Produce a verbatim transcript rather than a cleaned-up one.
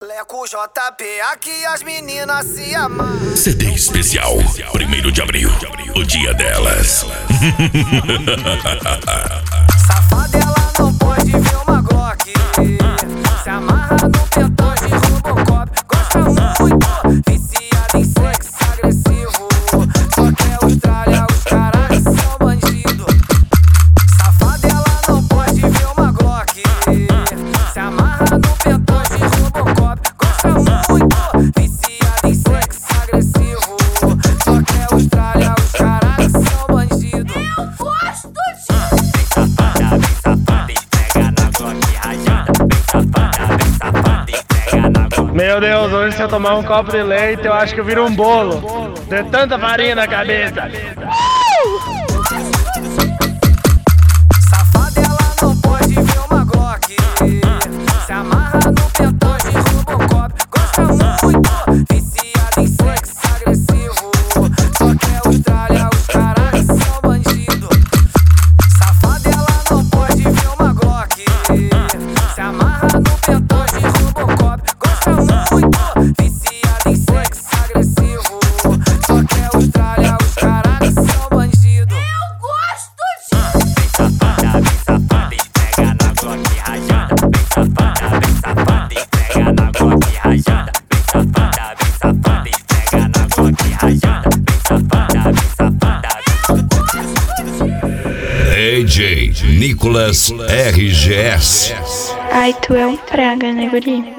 Leco J P, aqui as meninas se amam. C D especial, primeiro de abril, o dia delas. Safada, ela não pode ver uma Glock. Se amarra no pentão de Robocop. Gosta muito, viciada em sexo agressivo. Só quer Austrália, os caras são bandido. Safada, ela não pode ver uma Glock. Se amarra no pentão de Robocop. Gosta muito, viciada em sexo agressivo. Só quer Austrália, os caras são bandido. Eu gosto de bem safada, bem safada, esfrega na Glock rajada. Bem safada, bem safada, esfrega na Glock. Meu Deus, hoje se eu tomar um copo de leite, eu acho que eu viro um bolo. De tanta farinha na cabeça. Safada, ela não pode ver uma Glock. Se amarra no pentão de Robocop. Gosta muito, viciada em sexo agressivo. Só quer Austrália, os caras são bandido. Safada, ela não pode ver uma Glock. Se amarra no pentão de Robocop. Gosta muito, viciada em sexo agressivo. Só quer Austrália, os caras são bandido. Eu gosto de bem safada, bem safada, esfrega na Glock rajada. Bem safada, bem safada, esfrega na Glock rajada. Bem safada, bem safada, esfrega na Glock rajada. Bem safada, bem safada. D J Nicolas R G S. Ai, tu é um praga, né, guri?